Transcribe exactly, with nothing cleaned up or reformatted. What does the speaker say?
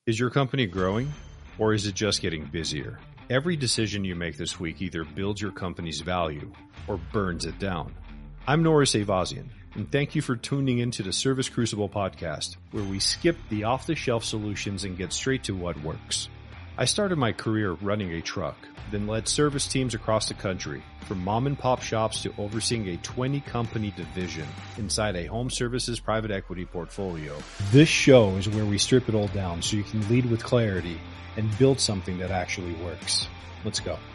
Is your company growing, or is it just getting busier? Every decision you make this week either builds your company's value or burns it down. I'm Norris Avazian, and thank you for tuning into the Service Crucible podcast, where we skip the off-the-shelf solutions and get straight to what works. I started my career running a truck, then led service teams across the country, from mom-and-pop shops to overseeing a twenty-company division inside a home services private equity portfolio. This show is where we strip it all down so you can lead with clarity and build something that actually works. Let's go.